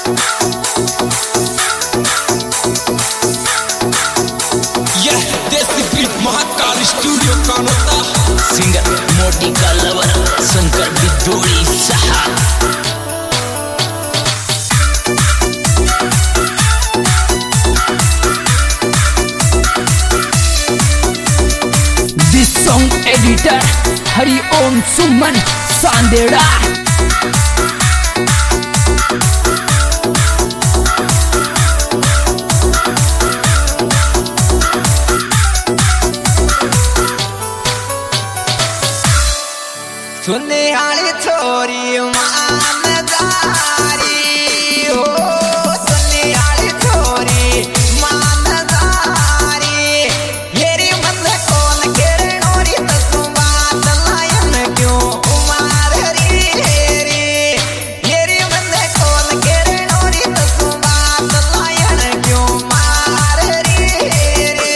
Mahakal studio Kanota singer मोटी का lover Shankar Bidodi साहब। This song editor Hari Om Suman Sandera. सुनने वाली छोरी मानदारी हो, सुनने वाली छोरी मानदारी। मेरी मन कौन किरणोरी तू बात लायन क्यों उमार री रे। मेरी मन कौन किरणोरी तू बात लायन क्यों मार री रे।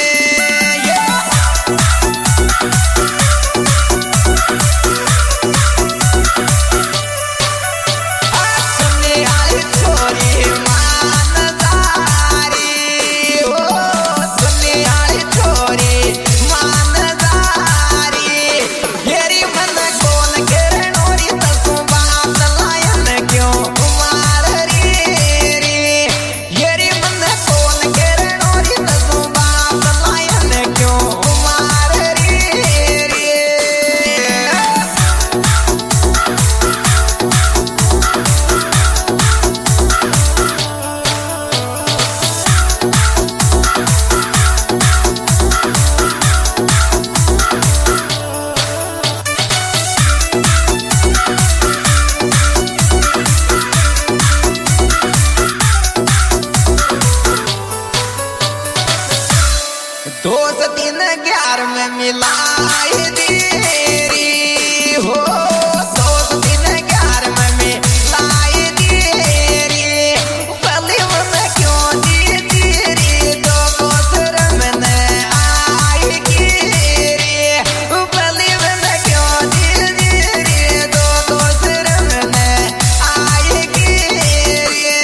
दोस्त 3 11 में मिलाई देरी हो, दोस्त 3 11 में मिलाई देरी। पहले मन क्यों दी तेरी दो कोसर मैंने आएगी रे। पहले मन क्यों दी तेरी दो कोसर मैंने आएगी रे।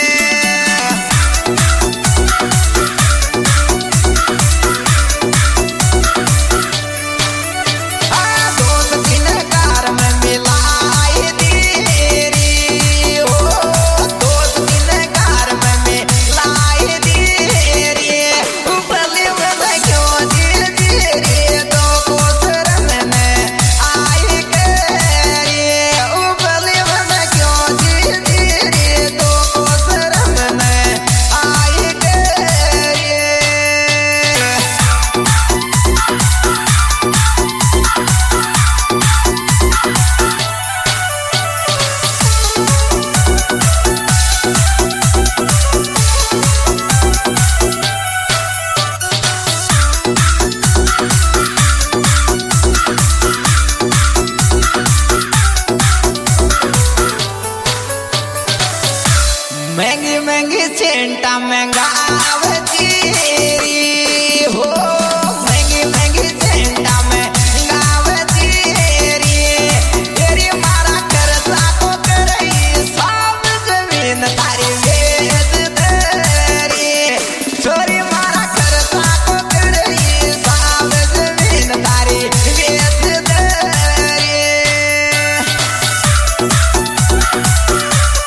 महंगी महंगी सेंटा महंगा आवती हो, महंगी महंगी सेंटा महंगा आवती तेरी मारा कर साको करई सब जमीन तारी वेद तेरी। छोरी मारा कर साको करई सब जमीन तारी वेद तेरी।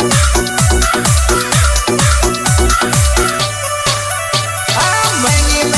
महंगी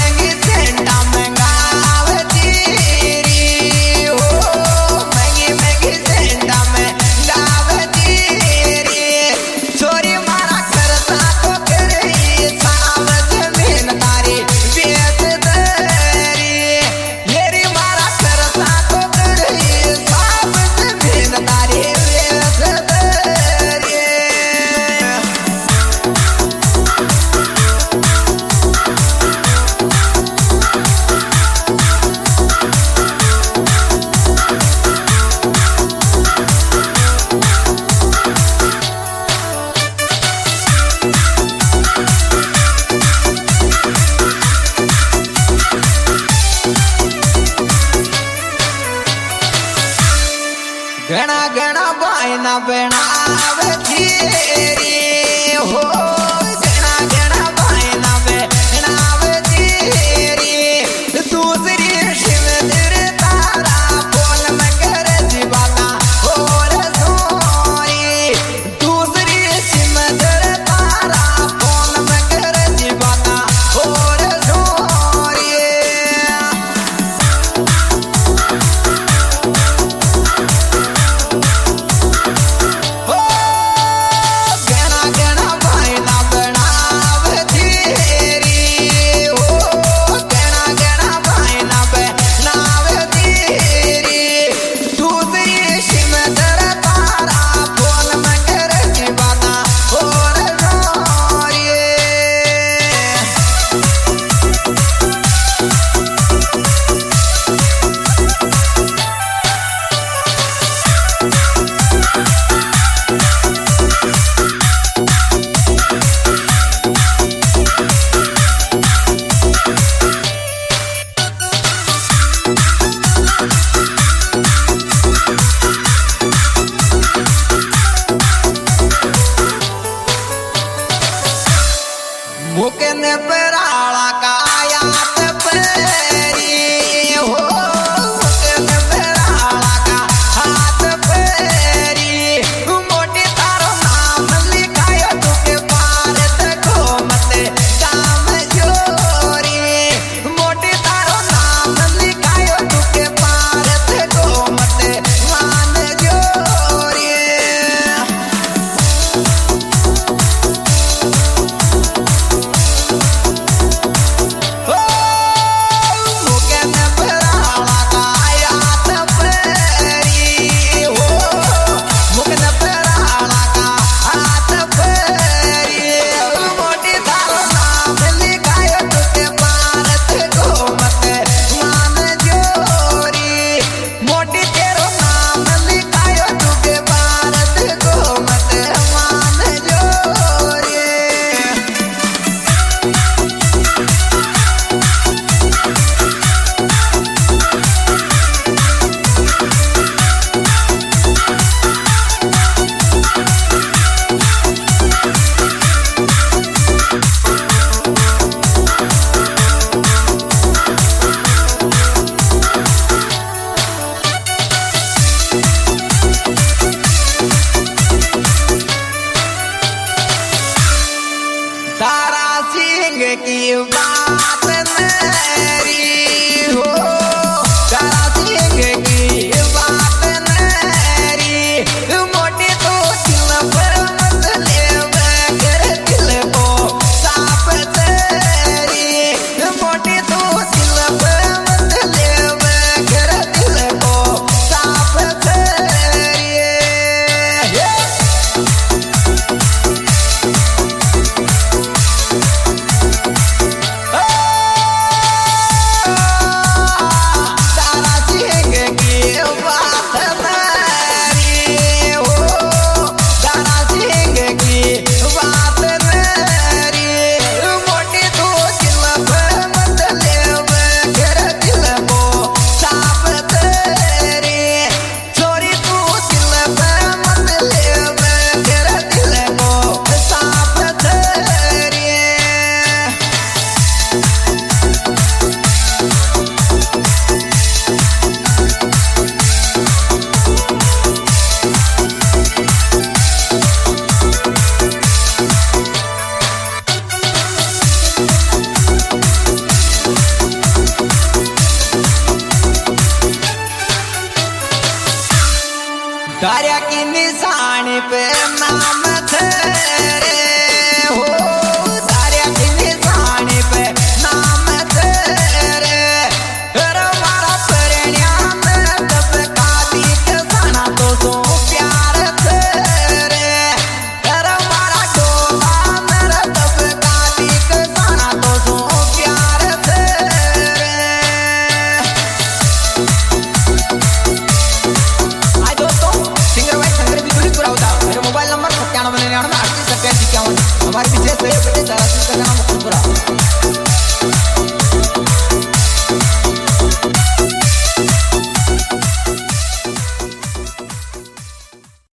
मुकन पराला का आयात पेरी हो मुकन पराला का हाथ पेरी मोटी तारो नाम लिखायो तुके भारत को मत काम जोरी मोटी तारो नाम लिखायो तुके भारत को मत मान जोरी तारा सिंह की बात मेरी हो तारा सिंह की बात मेरी मोटी तो दिल पर मत ले कर दिल को साफ तेरी मोटी तो दिल पर मत ले कर दिल को साफ तेरी दारिया की निशानी पे नाम